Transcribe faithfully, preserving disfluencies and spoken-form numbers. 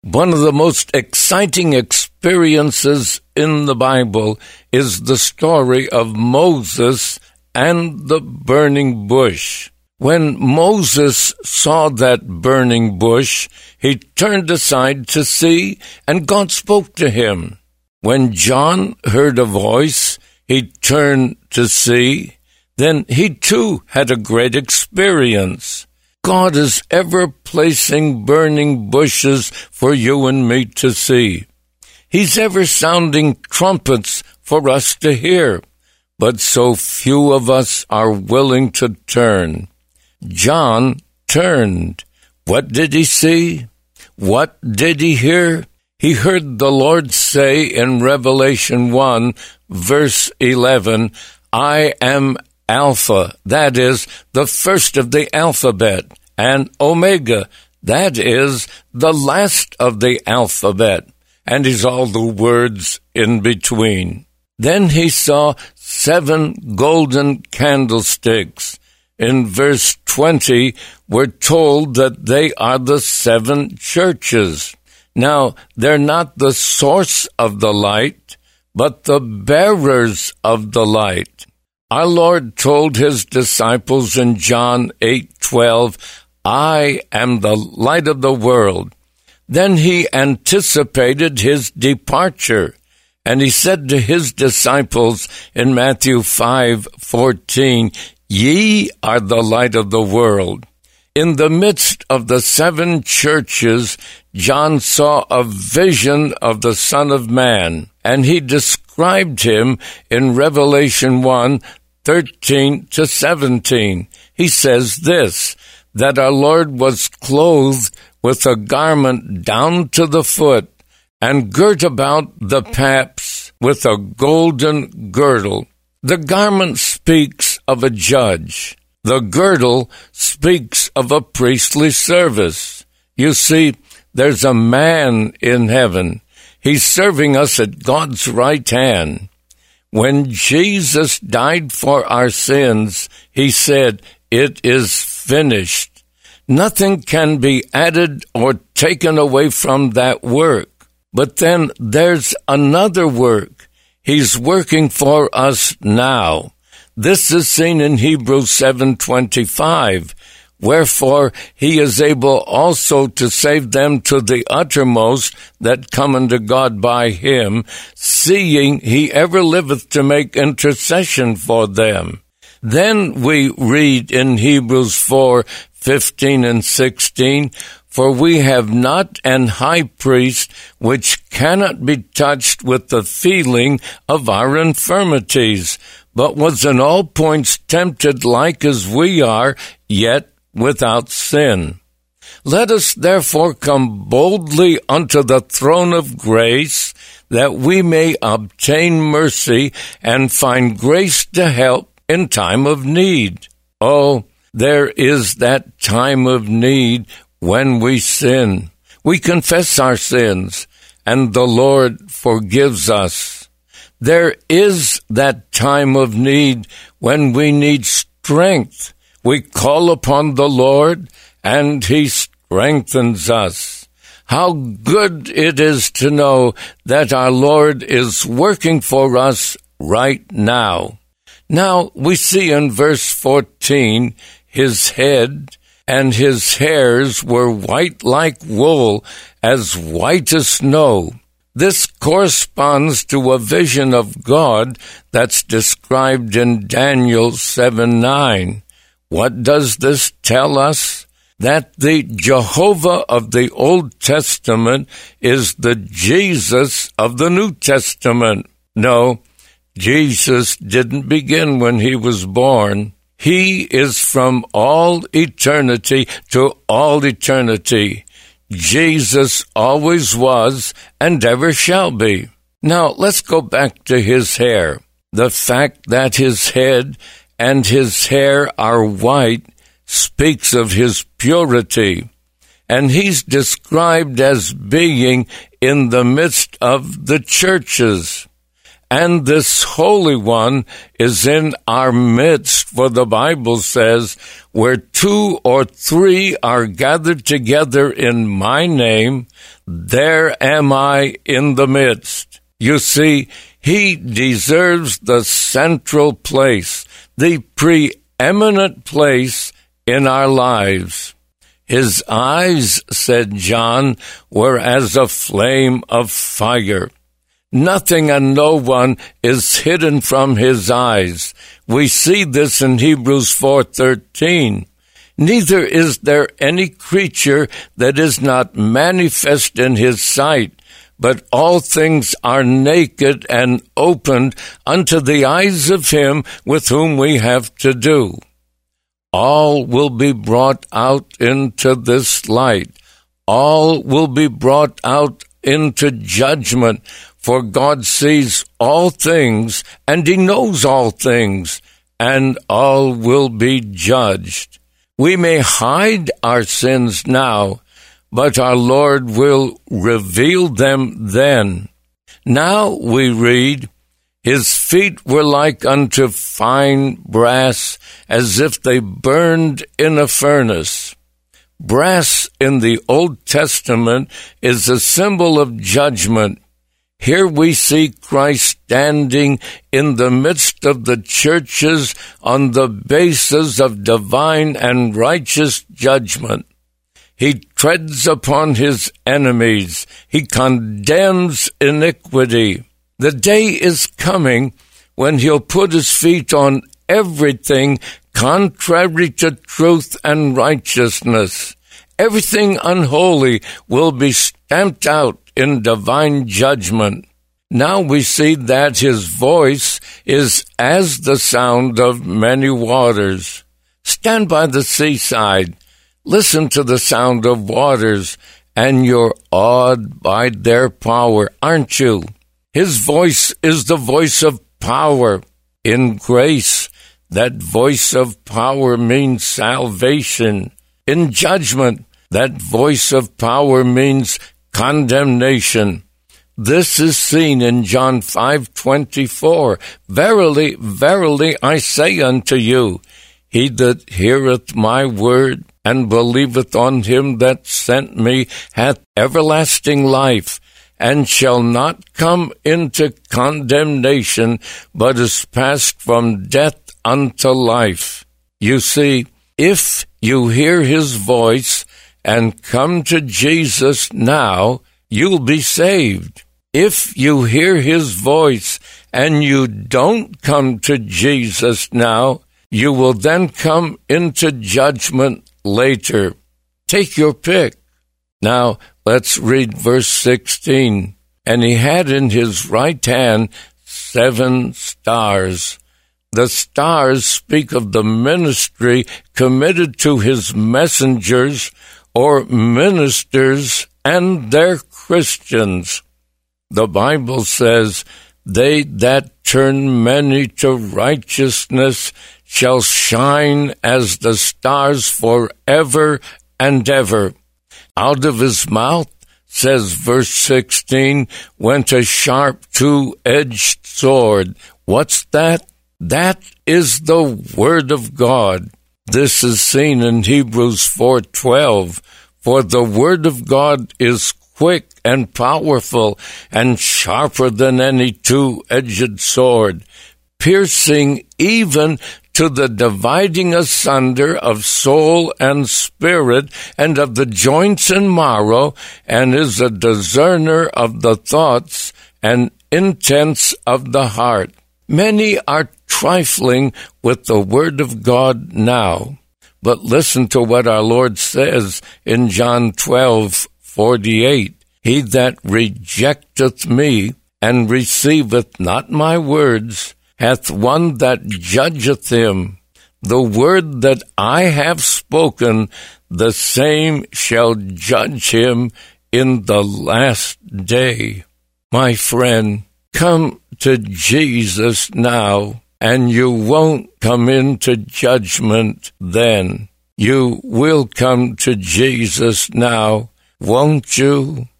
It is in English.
One of the most exciting experiences in the Bible is the story of Moses and the burning bush. When Moses saw that burning bush, he turned aside to see, and God spoke to him. When John heard a voice, he turned to see. Then he too had a great experience. God is ever placing burning bushes for you and me to see. He's ever sounding trumpets for us to hear, but so few of us are willing to turn. John turned. What did he see? What did he hear? He heard the Lord say in Revelation one, verse eleven, I am Alpha, that is, the first of the alphabet, and Omega, that is, the last of the alphabet, and is all the words in between. Then he saw seven golden candlesticks. In verse twenty, we're told that they are the seven churches. Now, they're not the source of the light, but the bearers of the light. Our Lord told his disciples in John eight twelve, I am the light of the world. Then he anticipated his departure, and he said to his disciples in Matthew five fourteen, Ye are the light of the world. In the midst of the seven churches, John saw a vision of the Son of Man, and he described him in Revelation one, thirteen to seventeen. He says this, that our Lord was clothed with a garment down to the foot, and girt about the paps with a golden girdle. The garment speaks of a judge. The girdle speaks of a priestly service. You see, there's a man in heaven. He's serving us at God's right hand. When Jesus died for our sins, he said, it is finished. Nothing can be added or taken away from that work. But then there's another work. He's working for us now. This is seen in Hebrews seven twenty-five. Wherefore he is able also to save them to the uttermost that come unto God by him, seeing he ever liveth to make intercession for them. Then we read in Hebrews four fifteen and sixteen, For we have not an high priest which cannot be touched with the feeling of our infirmities, but was in all points tempted like as we are, yet without sin. Let us therefore come boldly unto the throne of grace, that we may obtain mercy and find grace to help in time of need. Oh, there is that time of need when we sin. We confess our sins, and the Lord forgives us. There is that time of need when we need strength. We call upon the Lord, and he strengthens us. How good it is to know that our Lord is working for us right now. Now we see in verse fourteen, his head and his hairs were white like wool, as white as snow. This corresponds to a vision of God that's described in Daniel seven nine. What does this tell us? That the Jehovah of the Old Testament is the Jesus of the New Testament. No, Jesus didn't begin when he was born. He is from all eternity to all eternity. Jesus always was and ever shall be. Now, let's go back to his hair. The fact that his head and his hair are white speaks of his purity, and he's described as being in the midst of the churches. And this Holy One is in our midst, for the Bible says, where two or three are gathered together in my name, there am I in the midst. You see, he deserves the central place, the preeminent place in our lives. His eyes, said John, were as a flame of fire. Nothing and no one is hidden from his eyes. We see this in Hebrews four thirteen. Neither is there any creature that is not manifest in his sight, but all things are naked and opened unto the eyes of him with whom we have to do. All will be brought out into this light. All will be brought out into judgment. For God sees all things, and he knows all things, and all will be judged. We may hide our sins now, but our Lord will reveal them then. Now we read, his feet were like unto fine brass, as if they burned in a furnace. Brass in the Old Testament is a symbol of judgment. Here we see Christ standing in the midst of the churches on the basis of divine and righteous judgment. He treads upon his enemies. He condemns iniquity. The day is coming when he'll put his feet on everything contrary to truth and righteousness. Everything unholy will be stamped out in divine judgment. Now we see that his voice is as the sound of many waters. Stand by the seaside, listen to the sound of waters, and you're awed by their power, aren't you? His voice is the voice of power. In grace, that voice of power means salvation. In judgment, that voice of power means condemnation. This is seen in John five twenty-four. Verily, verily, I say unto you, he that heareth my word and believeth on him that sent me hath everlasting life, and shall not come into condemnation, but is passed from death unto life. You see, if you hear his voice and come to Jesus now, you'll be saved. If you hear his voice and you don't come to Jesus now, you will then come into judgment later. Take your pick. Now, let's read verse sixteen. And he had in his right hand seven stars. The stars speak of the ministry committed to his messengers or ministers and their Christians. The Bible says, they that turn many to righteousness shall shine as the stars forever and ever. Out of his mouth, says verse sixteen, went a sharp two-edged sword. What's that? That is the word of God. This is seen in Hebrews four twelve. For the word of God is quick and powerful and sharper than any two-edged sword, piercing even to the dividing asunder of soul and spirit and of the joints and marrow, and is a discerner of the thoughts and intents of the heart. Many are trifling with the word of God now. But listen to what our Lord says in John twelve forty-eight. He that rejecteth me and receiveth not my words hath one that judgeth him. The word that I have spoken, the same shall judge him in the last day. My friend, come to Jesus now, and you won't come into judgment then. You will come to Jesus now, won't you?